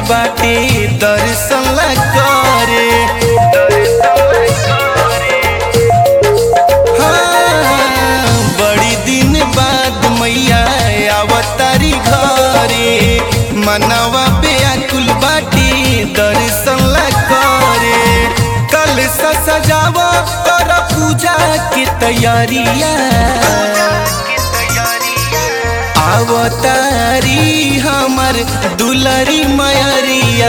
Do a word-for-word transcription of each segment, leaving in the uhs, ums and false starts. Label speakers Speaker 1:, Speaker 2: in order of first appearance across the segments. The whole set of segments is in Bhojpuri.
Speaker 1: बाटे दर्शन ला करे। हाँ, बड़ी दिन बाद मैया आवतारी घरे, मनवा व्याकुल बाटे दर्शन ला करे। कल से सजावा कर पूजा की तैयारिया, आवतारी हमर दुलरी मयरिया।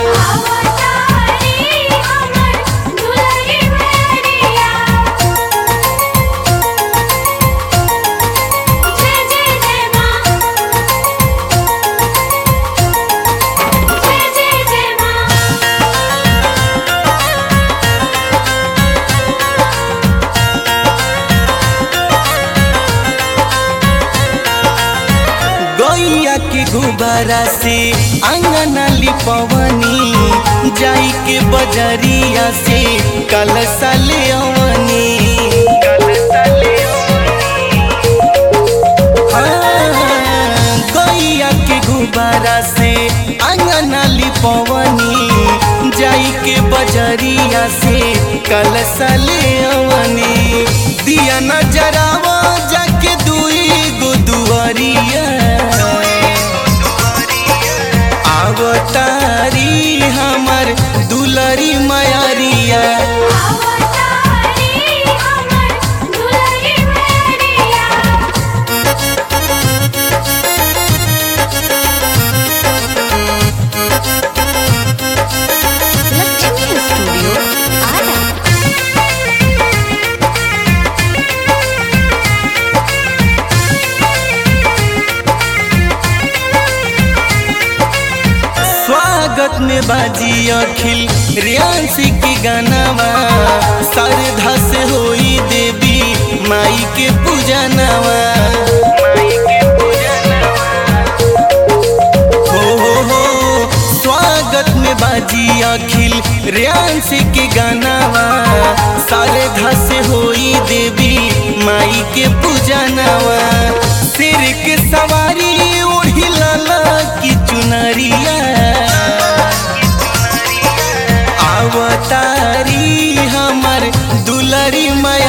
Speaker 1: गैया के गुब्बारा से अंगना लिपवनी, जाई के बजरिया से कलशा ले अवनी। हाँ, गैया के गुब्बारा से अंगना लिपवनी, जाई के बजरिया से कलशा ले अवनी। दिया नजरावा जाके दुई गो दुआरिया, आवतारी हमर दुलरी मयरिया।
Speaker 2: लक्ष्मी स्टूडियो आरा।
Speaker 1: स्वागत में बाजी अखिल रियांसी के गानावा, श्रद्धा से होई देवी माई के पूजनवा। हो हो हो स्वागत में बाजी अखिल रियांसी के गानावा, श्रद्धा से होई देवी माई के पूजनवा। सिर के सवारी ओढ़ी लाला की चुनरिया, आवतारी हमर दुलरी मय